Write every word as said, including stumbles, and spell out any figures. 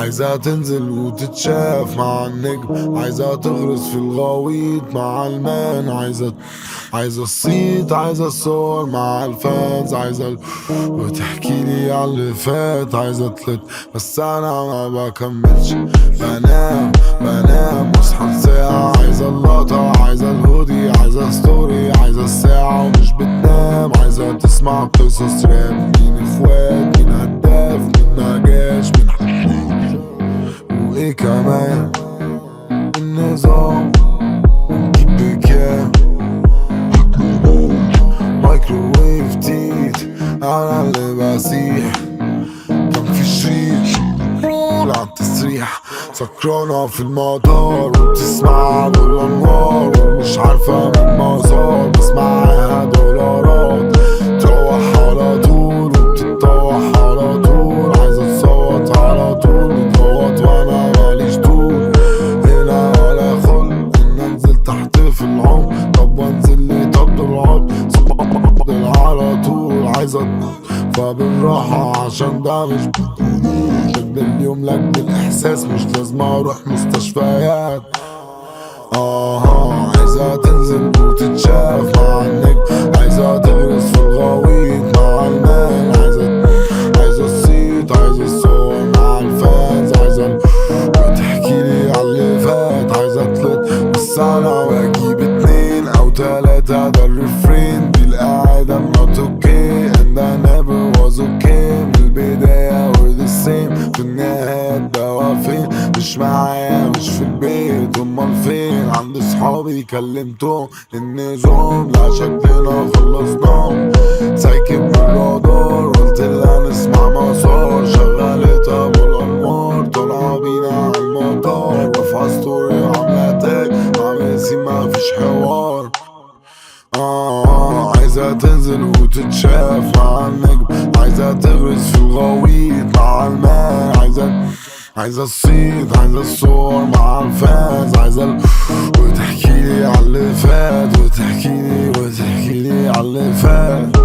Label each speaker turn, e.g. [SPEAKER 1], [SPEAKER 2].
[SPEAKER 1] عايزة تنزل وتتشاف مع النجم، عايزة تغرس في الغويط مع المان، عايزة عايزة الصيت، عايزة الصور مع الفانز، عايزة ال... وتحكيلي على اللي فات، عايزة تلت بس انا ما بكملش. بنام بنام واصحى ساعة، عايزة اللقطة، عايزة الهودي، عايزة ستوري، عايزة الساعة ومش بتنام، عايزة تسمع قصص راب، مين اخوات، مين هداف، مين ما جاش، مين حشيش وايه كمان النظام ونجيب بكام. مايكروويف تيت انا اللي بسيح، كان في شريط رول عالتسريح، سكرانة في المطار وبتسمع بالانوار ومش عارفة من مزار، بس معاها دولارات تروح على طول وبتتطوح على طول، عايزة تصوت على طول بتغوط وانا ماليش طول، هنا ولا خل ان انزل تحت في العمق، طب وانزل لي طب العمق على طول، عايزة فبالراحة عشان ده مش بدي اليوم لك بالاحساس، مش لازم اروح مستشفيات. اه عايزة تنزل وتتشاف مع النجم، عايزة تغرس في الغويط مع المان، عايزة عايزة الصيت، عايزة الصور مع الفانز، عايزة وتحكيلي على اللي فات، عايزة تلت بس انا بجيب اتنين او تلاتة، ده الريفرين دي القاعدة not okay and I never was okay، من البداية we're the same، في النهاية الدوا فين، مش معايا مش في البيت، امال فين، عند صحابي كلمتهم النظام، لا شكلنا خلصناهم، سايكب من الرادار قلت لها نسمع مسار، شغلت ابو الانوار طالعة بينا عالمطار، رافعة ستوري عاملة تاج عامل سيما مفيش حوار. آه عايزة تنزل وتتشاف مع النجم، عايزة تغرس في الغويط مع المان، عايزة عايزة الصيت، عايزة الصور مع الفانز، عايزة ال... وتحكيلي على اللي فات، وتحكيلي وتحكيلي على اللي فات.